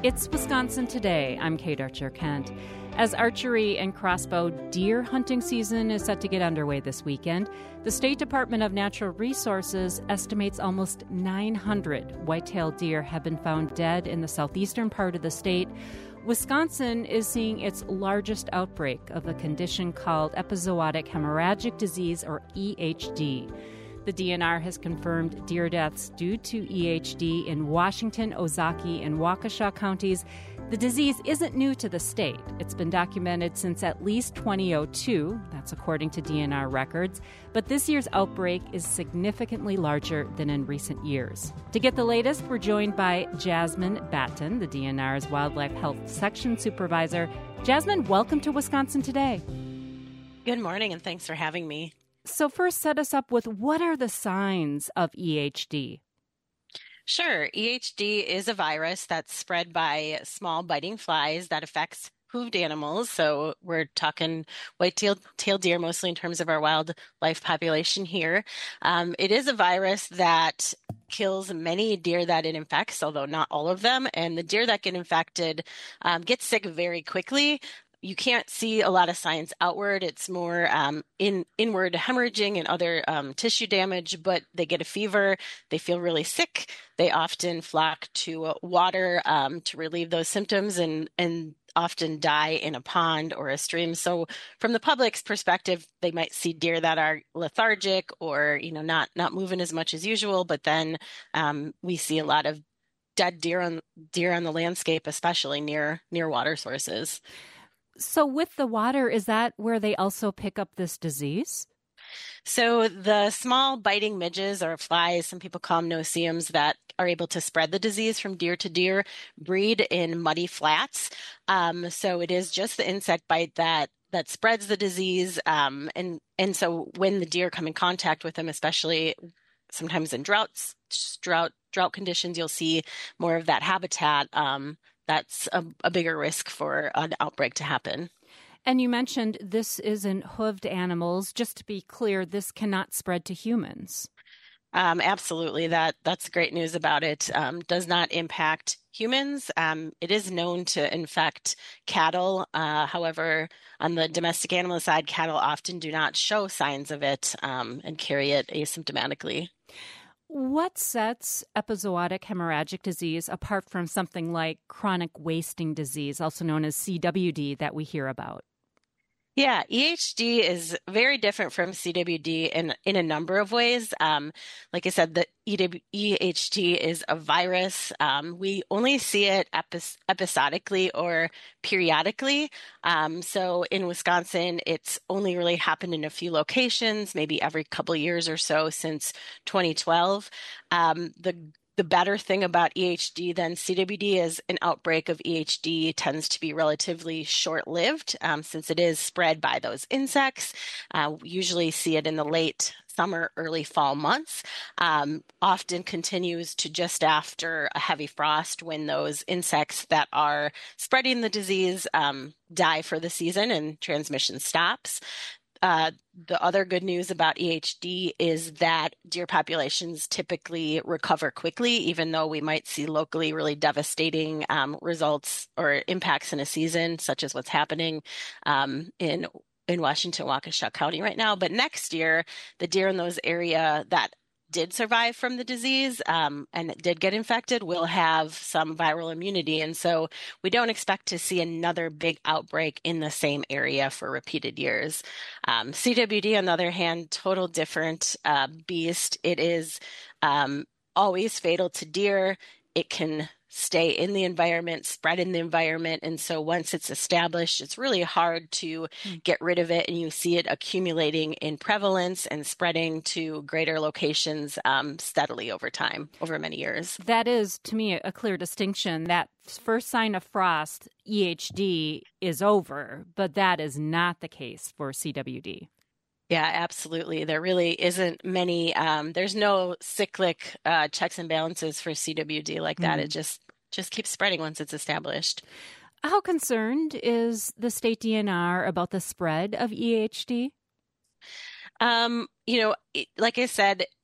It's Wisconsin Today. I'm Kate Archer-Kent. As archery and crossbow deer hunting season is set to get underway this weekend, the State Department of Natural Resources estimates almost 900 white-tailed deer have been found dead in the southeastern part of the state. Wisconsin is seeing its largest outbreak of a condition called epizootic hemorrhagic disease, or EHD. The DNR has confirmed deer deaths due to EHD in Washington, Ozaukee, and Waukesha counties. The disease isn't new to the state. It's been documented since at least 2002. That's according to DNR records. But this year's outbreak is significantly larger than in recent years. To get the latest, we're joined by Jasmine Batten, the DNR's Wildlife Health Section Supervisor. Jasmine, welcome to Wisconsin Today. Good morning, and thanks for having me. So first, set us up with what are the signs of EHD? Sure. EHD is a virus that's spread by small biting flies that affects hooved animals. So we're talking white-tailed deer, mostly in terms of our wildlife population here. It is a virus that kills many deer that it infects, although not all of them. And the deer that get infected get sick very quickly. You can't see a lot of signs outward. It's more inward hemorrhaging and other tissue damage, but they get a fever. They feel really sick. They often flock to water to relieve those symptoms and often die in a pond or a stream. So from the public's perspective, they might see deer that are lethargic or, not moving as much as usual. But then we see a lot of dead deer on the landscape, especially near water sources. So with the water, is that where they also pick up this disease? So the small biting midges or flies, some people call them no-see-ums, that are able to spread the disease from deer to deer, breed in muddy flats. So it is just the insect bite that spreads the disease. And so when the deer come in contact with them, especially sometimes in drought conditions, you'll see more of that habitat. That's a bigger risk for an outbreak to happen. And you mentioned this is in hooved animals. Just to be clear, this cannot spread to humans. Absolutely. That's great news about it. Does not impact humans. It is known to infect cattle. However, on the domestic animal side, cattle often do not show signs of it and carry it asymptomatically. What sets epizootic hemorrhagic disease apart from something like chronic wasting disease, also known as CWD, that we hear about? Yeah, EHD is very different from CWD in a number of ways. Like I said, the EHD is a virus. We only see it episodically or periodically. So in Wisconsin, it's only really happened in a few locations, maybe every couple of years or so since 2012. The better thing about EHD than CWD is an outbreak of EHD tends to be relatively short-lived since it is spread by those insects. We usually see it in the late summer, early fall months, often continues to just after a heavy frost when those insects that are spreading the disease die for the season and transmission stops. The other good news about EHD is that deer populations typically recover quickly, even though we might see locally really devastating results or impacts in a season, such as what's happening in Washington, Waukesha County right now. But next year, the deer in those areas that did survive from the disease and did get infected will have some viral immunity. And so we don't expect to see another big outbreak in the same area for repeated years. CWD, on the other hand, total different beast. It is always fatal to deer. It can stay in the environment, spread in the environment. And so once it's established, it's really hard to get rid of it. And you see it accumulating in prevalence and spreading to greater locations steadily over time, over many years. That is, to me, a clear distinction. That first sign of frost, EHD, is over, but that is not the case for CWD. Yeah, absolutely. There really isn't many, there's no cyclic checks and balances for CWD like that. It just keeps spreading once it's established. How concerned is the state DNR about the spread of EHD? Like I said,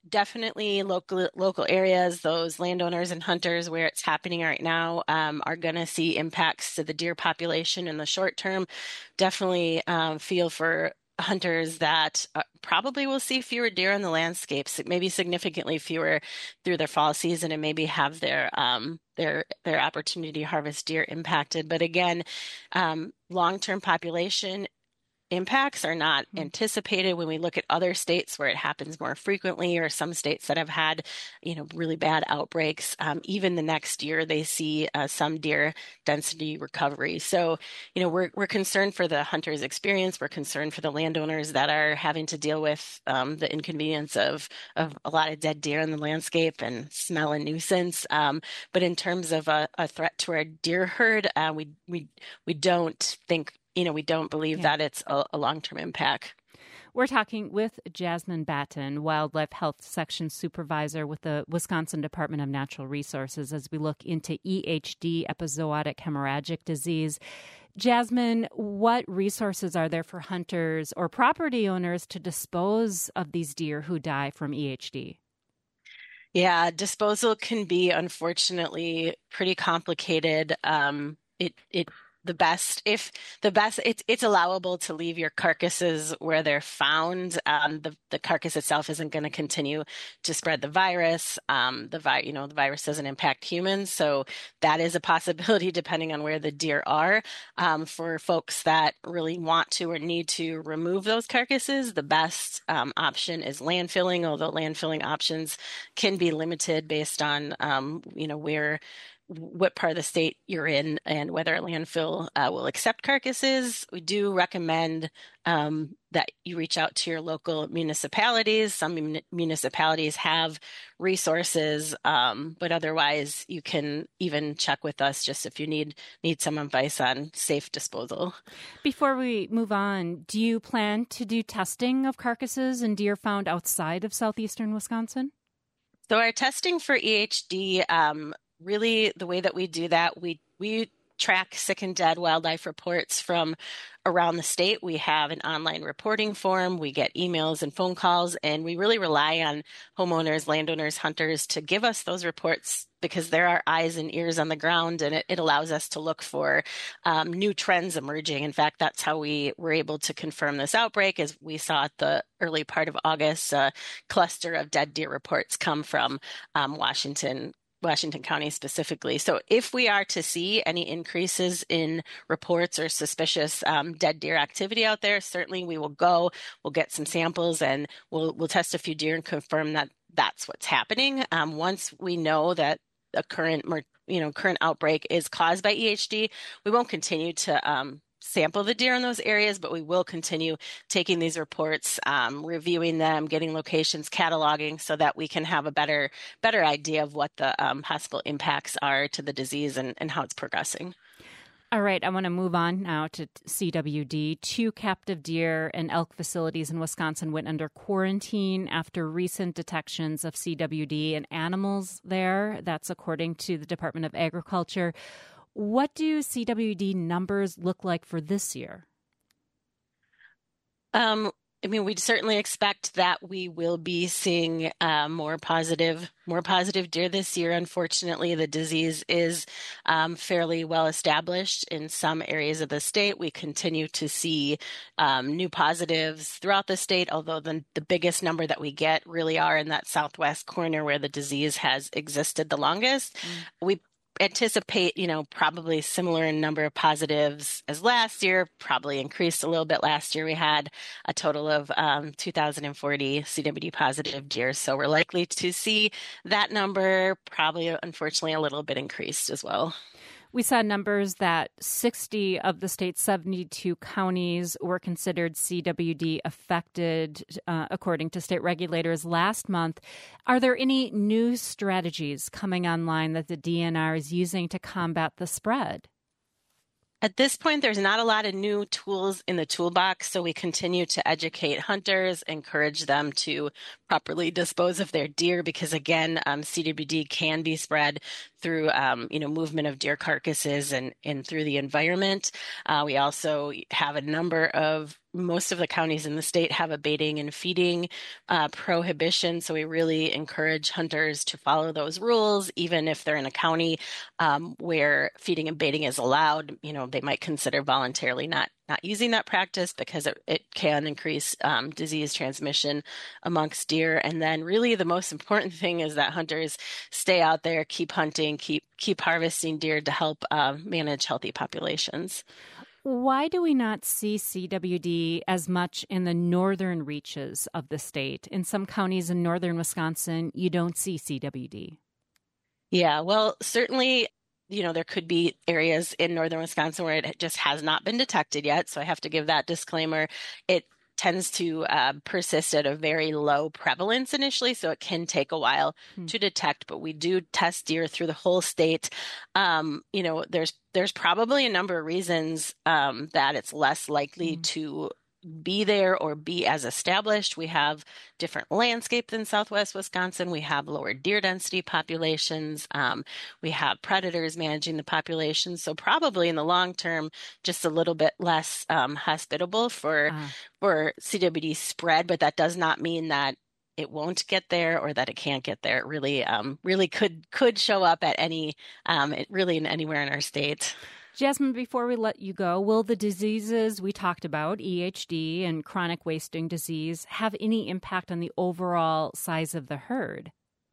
definitely local areas, those landowners and hunters where it's happening right now, are going to see impacts to the deer population in the short term. Definitely feel for hunters that probably will see fewer deer in the landscapes, maybe significantly fewer through their fall season, and maybe have their opportunity to harvest deer impacted. But again, long-term population impacts are not anticipated when we look at other states where it happens more frequently, or some states that have had, really bad outbreaks. Even the next year, they see some deer density recovery. So, we're concerned for the hunter's experience. We're concerned for the landowners that are having to deal with the inconvenience of a lot of dead deer in the landscape and smell and nuisance. But in terms of a threat to our deer herd, we don't think we don't believe that it's a long-term impact. We're talking with Jasmine Batten, Wildlife Health Section Supervisor with the Wisconsin Department of Natural Resources, as we look into EHD, epizootic hemorrhagic disease. Jasmine, what resources are there for hunters or property owners to dispose of these deer who die from EHD? Yeah, disposal can be, unfortunately, pretty complicated. It's allowable to leave your carcasses where they're found. The carcass itself isn't going to continue to spread the virus. The virus doesn't impact humans, so that is a possibility depending on where the deer are. For folks that really want to or need to remove those carcasses, the best option is landfilling, although landfilling options can be limited based on what part of the state you're in and whether a landfill will accept carcasses. We do recommend that you reach out to your local municipalities. Some municipalities have resources, but otherwise you can even check with us just if you need some advice on safe disposal. Before we move on, do you plan to do testing of carcasses and deer found outside of southeastern Wisconsin? So our testing for EHD, really, the way that we do that, we track sick and dead wildlife reports from around the state. We have an online reporting form. We get emails and phone calls, and we really rely on homeowners, landowners, hunters to give us those reports because there are eyes and ears on the ground, and it allows us to look for new trends emerging. In fact, that's how we were able to confirm this outbreak, as we saw at the early part of August, a cluster of dead deer reports come from Washington County specifically. So if we are to see any increases in reports or suspicious dead deer activity out there, certainly we'll get some samples, and we'll test a few deer and confirm that that's what's happening. Once we know that a current outbreak is caused by EHD, we won't continue to sample the deer in those areas, but we will continue taking these reports, reviewing them, getting locations, cataloging, so that we can have a better idea of what the possible impacts are to the disease and how it's progressing. All right, I want to move on now to CWD. 2 captive deer and elk facilities in Wisconsin went under quarantine after recent detections of CWD in animals there. That's according to the Department of Agriculture. What do CWD numbers look like for this year? We'd certainly expect that we will be seeing more positive deer this year. Unfortunately, the disease is fairly well established in some areas of the state. We continue to see new positives throughout the state, although the biggest number that we get really are in that southwest corner where the disease has existed the longest. We anticipate, probably similar in number of positives as last year, probably increased a little bit. Last year we had a total of 2,040 CWD positive deer. So we're likely to see that number probably, unfortunately, a little bit increased as well. We saw numbers that 60 of the state's 72 counties were considered CWD affected, according to state regulators last month. Are there any new strategies coming online that the DNR is using to combat the spread? At this point, there's not a lot of new tools in the toolbox, so we continue to educate hunters, encourage them to properly dispose of their deer because again, CWD can be spread through movement of deer carcasses and through the environment. We also have a number of most of the counties in the state have a baiting and feeding prohibition. So we really encourage hunters to follow those rules, even if they're in a county where feeding and baiting is allowed. They might consider voluntarily not using that practice because it can increase disease transmission amongst deer. And then really the most important thing is that hunters stay out there, keep hunting, keep harvesting deer to help manage healthy populations. Why do we not see CWD as much in the northern reaches of the state? In some counties in northern Wisconsin, you don't see CWD. Yeah, well, certainly, there could be areas in northern Wisconsin where it just has not been detected yet. So I have to give that disclaimer. It tends to persist at a very low prevalence initially, so it can take a while to detect, but we do test deer through the whole state. There's probably a number of reasons that it's less likely to be there or be as established. We have different landscape than Southwest Wisconsin. We have lower deer density populations. We have predators managing the population. So probably in the long term, just a little bit less hospitable for CWD spread, but that does not mean that it won't get there or that it can't get there. It really could show up at anywhere in our state. Jasmine, before we let you go, will the diseases we talked about, EHD and chronic wasting disease, have any impact on the overall size of the herd?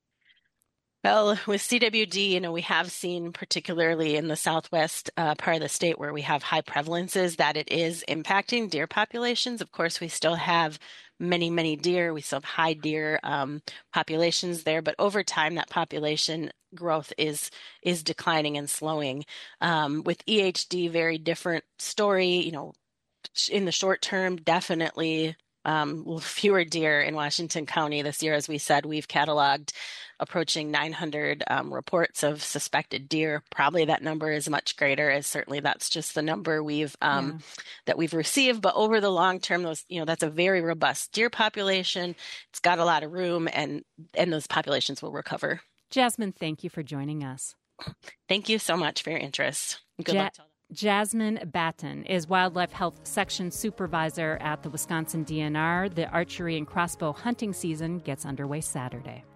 Well, with CWD, we have seen, particularly in the southwest part of the state where we have high prevalences, that it is impacting deer populations. Of course, we still have many, many deer. We still have high deer populations there, but over time, that population growth is declining and slowing. With EHD, very different story. In the short term, definitely fewer deer in Washington County this year. As we said, we've cataloged approaching 900 reports of suspected deer. Probably that number is much greater, as certainly that's just the number that we've received. But over the long term, that's a very robust deer population. It's got a lot of room, and those populations will recover. Jasmine, thank you for joining us. Thank you so much for your interest. Good luck to all. Jasmine Batten is Wildlife Health Section Supervisor at the Wisconsin DNR. The archery and crossbow hunting season gets underway Saturday.